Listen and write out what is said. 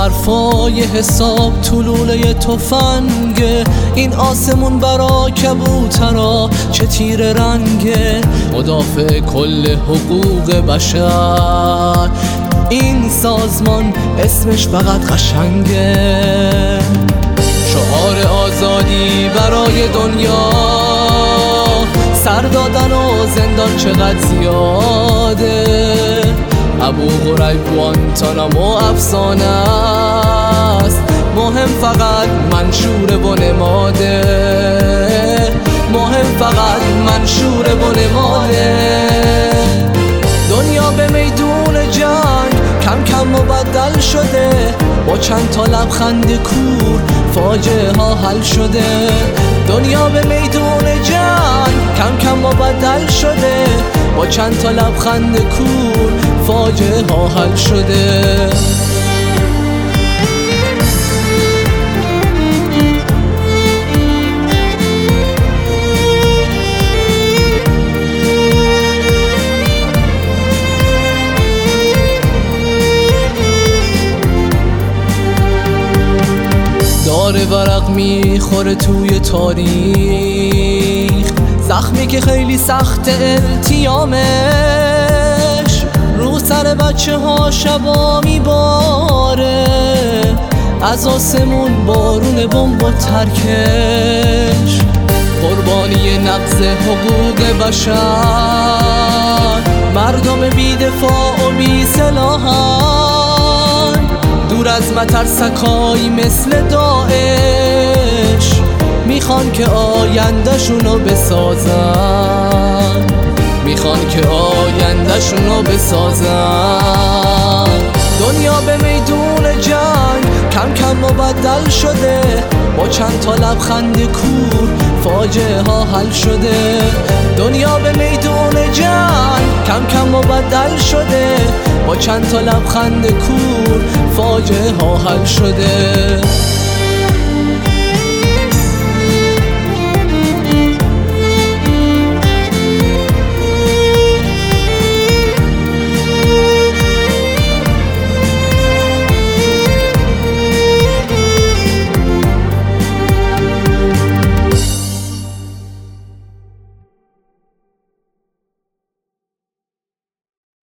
حرفای حساب تو لوله تفنگه. این آسمون برا کبوترا چه تیر رنگه. مدافع کل حقوق بشر این سازمان اسمش فقط قشنگه. شعار آزادی برای دنیا، سر دادن و زندان چقدر زیاده. ابو غریب گوانتانامو افسانه است، مهم فقط منشور و نماده. مهم فقط منشور و نماده. دنیا به میدون جنگ کم کم مبدل شده، با چند تا لبخند کور فاجعه ها حل شده. دنیا به میدون جنگ کم کم مبدل شده، با چند تا لبخند کور فاجعه ها حل شده. داره ورق میخوره توی تاریخ، زخمی که خیلی سخت التیامش. رو سر بچه ها شبا میباره، از آسمون بارون بمب و ترکش. قربانی نقض حقوق بشر، مردم بی دفاع و بی سلاحن. دور از مترسکایی مثل داعش، میخوان که آینده‌شونو بسازن. میخوان که آینده‌شونو بسازن. دنیا به میدون جنگ کم کم مبدل شده، با چند تا لبخند کور فاجعه ها حل شده. دنیا به میدون جنگ کم کم مبدل شده، با چند تا لبخند کور فاجعه ها حل شده.